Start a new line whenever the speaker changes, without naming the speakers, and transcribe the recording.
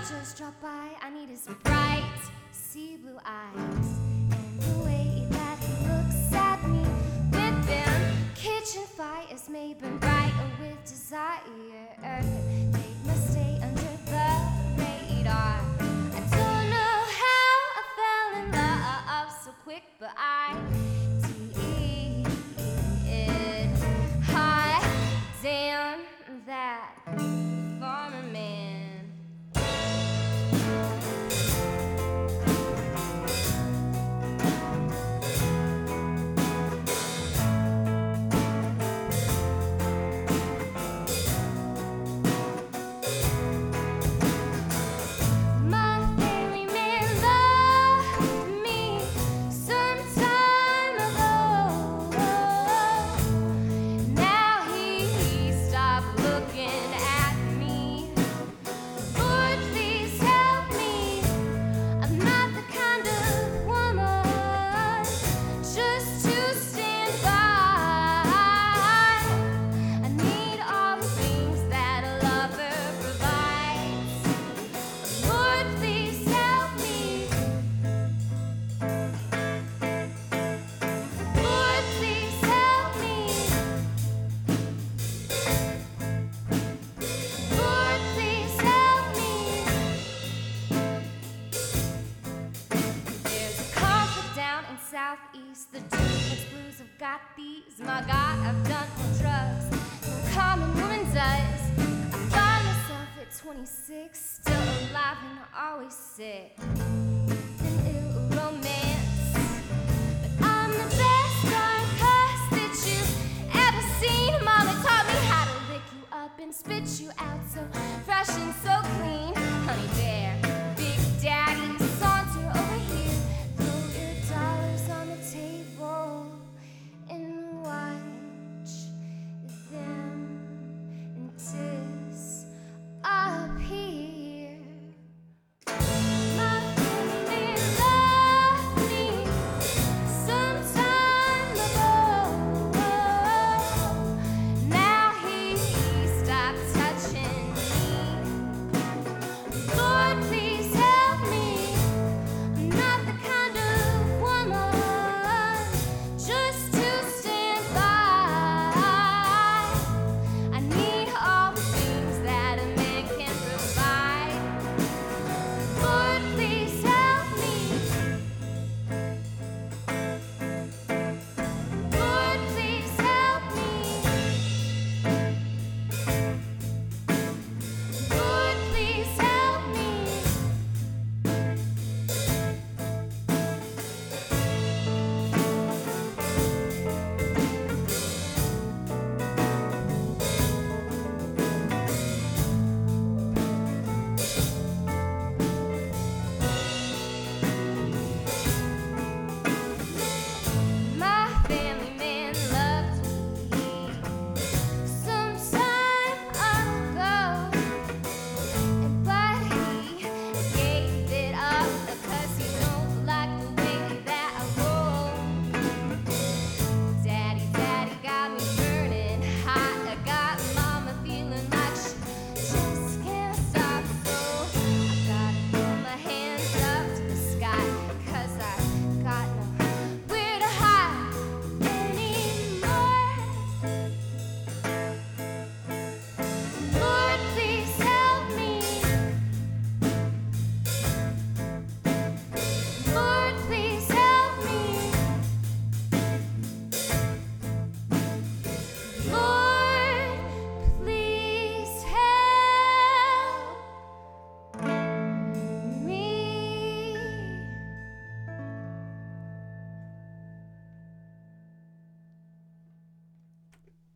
just drop by. I need his bright sea blue eyes and the way that he looks at me with them kitchen fires made burn brighter with desire. They must stay under the radar. I don't know how I fell in love so quick, but I did. Hot damn that farmer man. Southeast, the Dukes Blues have got these. My God, I've done more drugs than a common woman does. I find myself at 26, still alive and always sick with an ill romance. But I'm the best darn cuss that you've ever seen. Mama taught me how to lick you up and spit you out so fresh and so clean. Honey bear, big daddy's